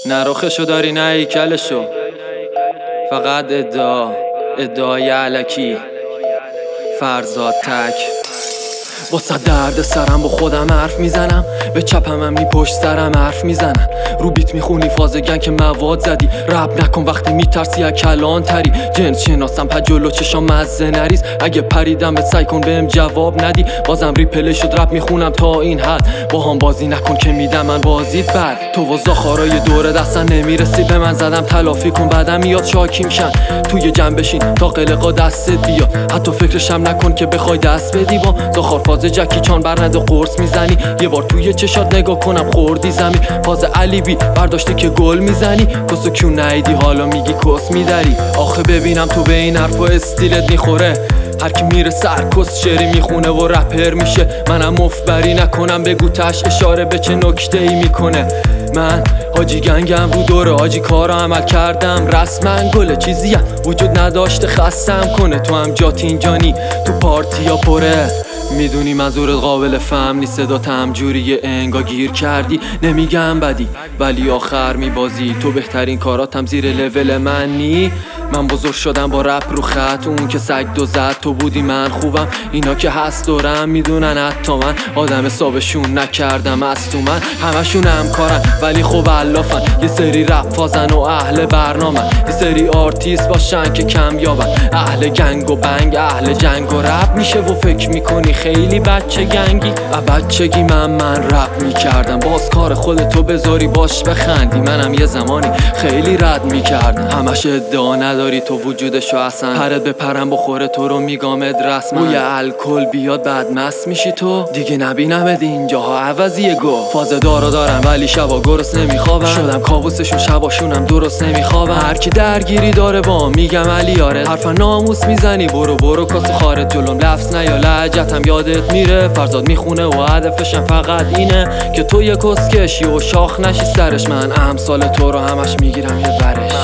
نه رخشو داری نه هیکلشو، فقط ادعای علکی. فرزاد تک واسه درد سرم با خودم حرف میزنم، به چپم هم پشت سرم حرف میزنن. رو بیت میخونی فازگن که مواد زدی، رب نکن وقتی میترسی از کلان تری. جنس شناسم پا جلو چشام مزه نریز، اگه پریدم به سعی کن بهم جواب ندی. بازم ریپلی شد رپ میخونم تا این حد، با هم بازی نکن که میدم من بازیت بد. تو و زاخارای دوره دستن نمیرسی، به من زدم تلافی کن بعدم میاد شاکی میشن. توی جمع بشین تا قلقا دستت بیاد، حتی فکرشم نکن که بخوای دست بدی. با زاخار فاز جکی چان برنده قرص میزنی، یه بار توی چشات نگاه کنم خوردی زمین. فاز علی بی برداشتی که گل میزنی، کسو کیو نیدی حالا میگی کس میداری. آخه ببینم تو به این حرفا استیلت میخوره، هر کی میره سرکس شعری میخونه و رپر میشه. منم مفبری نکنم بگو تش اشاره به چه نکته ای میکنه. من حاجی گنگم رو دوره، حاجی کارو عمل کردم رسما گله. چیزی هم وجود نداشته خستم کنه، تو هم جات اینجانی تو پارتی یا پره. میدونی منظورت قابل فهم نیست، صدات هم جوریه انگا گیر کردی. نمیگم بدی ولی آخر میبازی، تو بهترین کاراتم زیر لول منی. من بزرگ شدم با رپ رو خط، اون که سگ دو زد تو بودی من خوبم. اینا که هست دورم میدونن حتی من آدم حسابشون نکردم از تو. من همشون همکارن ولی خب علافن، یه سری رپ فازن و اهل برنامن، یه سری آرتیست باشن که کم یابن. اهل گنگ و بنگ اهل جنگ و رپ میشه و فکر میکنی خیلی بچه گنگی. بچگی من رپ میکردم، باز کار خودتو بذاری باش بخندی. منم یه زمانی خیلی رد میکردم، همش ادعا نداری تو وجودشو اصلا. پرت بپرم بخوره تو رو میگامد رسما، بوی الکل بیاد بعد مست میشی تو. دیگه نبینمت اینجاها عوضیه گو. فاز دارم ولی شبا گرس نمیخوابم، شدم کابوسشون شباشونم درست نمیخوابم. هر کی درگیری داره با میگم علی آره، حرف ناموس میزنی برو کاسو خارج جلوم لفظ نیا لهجتم یادت میره. فرزاد میخونه و هدفشم فقط اینه که تو یه کسکشی و شاخ نشی سرش. من امثال تو رو همش میگیرم یه ورش،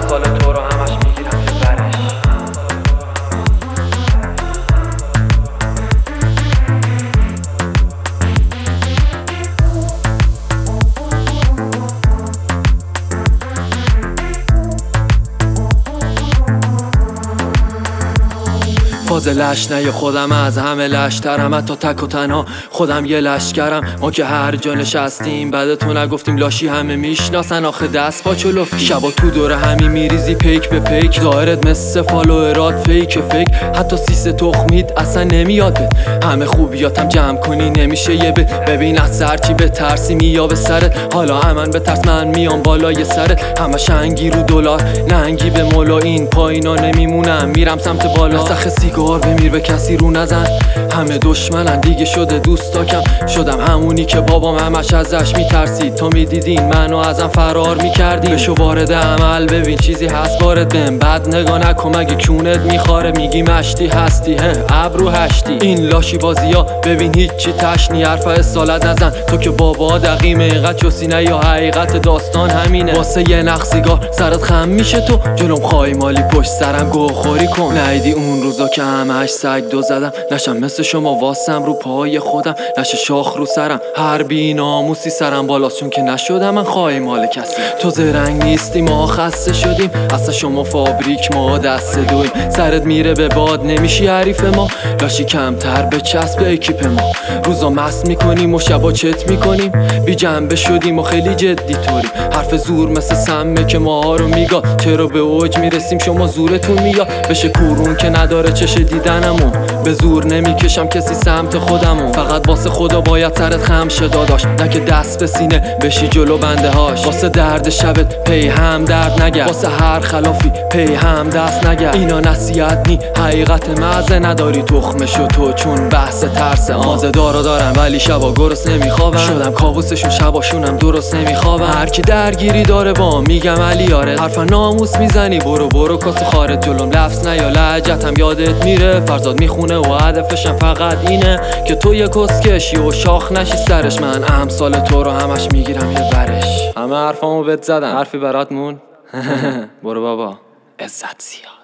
فاز لشنه خودم از همه لشترم، حتی تک و تنها خودم یه لشکرم. ما که هر جا نشستیم بعد تو نگفتیم لاشی همه میشناسن. آخه دست پا چلفتی شبا تو دوره همی میریزی پیک به پیک، ظاهرت مثل فالوورات فیک، حتی سیس تخمید اصلا نمیاد بد. همه خوبیاتم جمع کنی نمیشه یه بد. ببین از سرچی به ترسی میابه سرت، حالا همن به ترس من میام بالای سرت. همه شنگی رو دلار ننگی به مولا، این پایینا نمیمونم میرم سمت بالا. سخ سیگار بمیر به کسی رو نزن، همه دشمنن دیگه شده دوستاکم. شدم همونی که بابام همش ازش میترسید، تو میدیدین منو ازم فرار میکردین. بشو وارد عمل ببین چیزی هست وارد بهم، بد نگاه نکن مگه کونت میخاره. میگی مشتی هستی ابرو هشتی، این لاشی بازیا ببین هیچی تشنی. حرف اصالت نزن تو که بابا دقیمه، اینقدر چوسی نه یا حقیقت داستان همینه. واسه یه نخ سیگار سرت خم میشه، تو جلوم خواهی مالی پشت سرم گوخوری کن. نیدی اون روزا که همش سگ دو زدم، نشم مثل شما واسم رو پای خودم، نشه شاخ رو سرم هر بی ناموسی سرم بالاست. چون که نشدم من خواهی مال کسی. تو زرنگ نیستی ما خسته شدیم، اصلا شما فابریک ما دست دویم. سرت میره به باد نمیشی حریف ما، لاشی کمتر به چسب اکیپ ما. روزا مست میکنیم و شبا چت میکنیم، بی جنبه شدیم و خیلی جدی طوریم. حرف زور مثل سمه که ما رو میگا، چرا به اوج میرسیم شما زورتون میاد. بشه کورون که نداره چش دیدنمو، به زور نمیکشم کسی سمت خودمو. فقط واسه خدا باید سرت خم شه داداش، نه که دست به سینه بشی جلو بنده هاش. واسه درد شبت پی هم درد نگرد، واسه هر خلافی پی هم دست نگرد. اینا نصیحت نی حقیقت مزه نداری تخمشو تو، چون بحث ترس آزه دارم ولی شبا گرس نمیخوابم. شدم کابوسشون شباشونم درست نمیخوابم. هر کی درگیری داره با میگم علی آره، حرف ناموس میزنی برو کاسو خارج جلوم لفظ نیا لهجتم یادت میره. فرزاد میخونه و هدفشم فقط اینه که تو یه کسکشی و شاخ نشی سرش. من امثال تو رو همش میگیرم یه ورش. همه حرفامو بهت زدم، حرفی برات مون؟ برو بابا عزت زیاد.